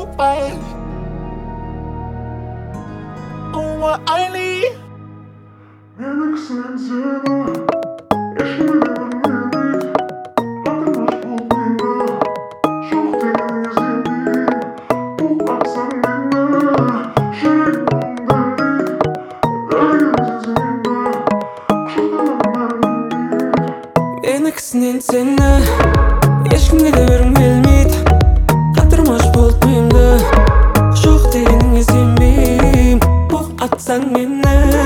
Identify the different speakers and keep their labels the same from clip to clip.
Speaker 1: bay. Uma ayli
Speaker 2: Meneksin seni eşkimden beni Hatırlaş bulduğunda Çok deniz gibi Bu aksan beni Şerimden değil Öyle sesinde Kuşatalan mermini
Speaker 3: Meneksin seni eşkimge de verim gelmeydi Hatırlaş bulduğunda Çok deniz gibi Bu aksan beni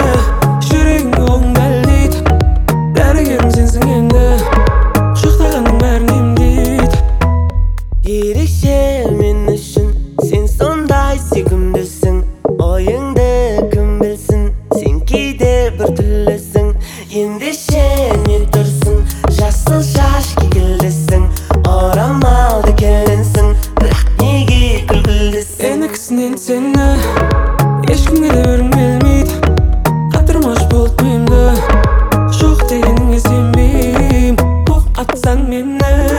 Speaker 4: Ерекше мен үшін сен сондай сүйкімдісің Ойыңды кім білсін сен кейде бір түрлісің Ендеше не тұрсың жасыл шаш кекілдісің Орамалды келінсің бірақ неге күлкілдісің
Speaker 3: Еніксінен сені ешкімге де өрім келмейді Қатырмаш болып миымды жоқ дегеніңе сенбейм Оқ атсаң мені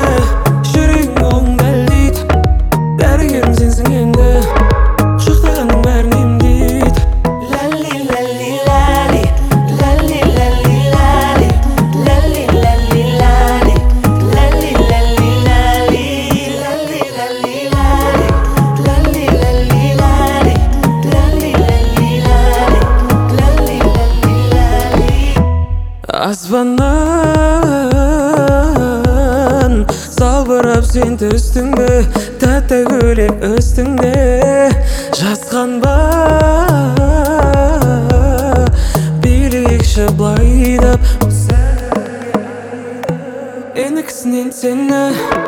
Speaker 3: Аспаннан салбырап сен түстіңбі Тәтті көйлек үстіңде Жазған ба Билейікші былайдап Еніксінен сені